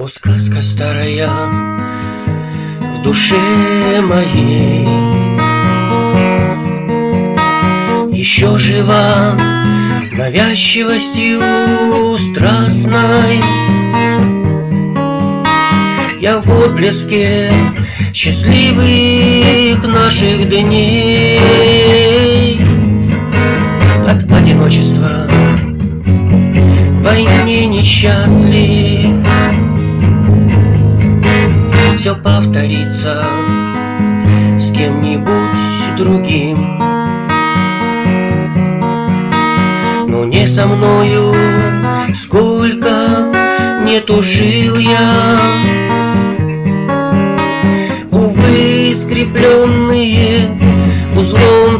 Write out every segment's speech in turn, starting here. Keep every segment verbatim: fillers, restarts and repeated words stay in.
О, сказка старая в душе моей еще жива навязчивостью страстной. Я в отблеске счастливых наших дней от одиночества в войне несчастлив. Все повторится с кем-нибудь другим, но не со мною. Сколько не тужил я, увы, скрепленные узлом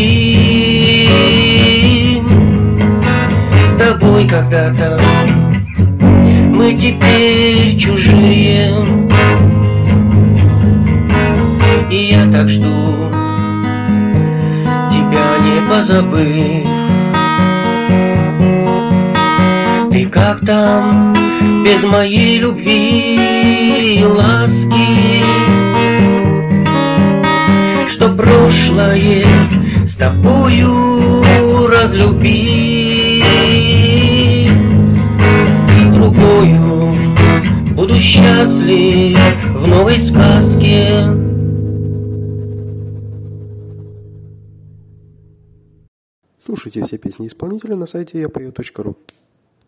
тугим. С тобой когда-то мы теперь чужие, и я так жду тебя, не позабыв. Ты как там без моей любви и ласки, что прошлое с тобою разлюби. Другою буду счастлив в новой сказке. Слушайте все песни исполнителя на сайте я пою точка ру.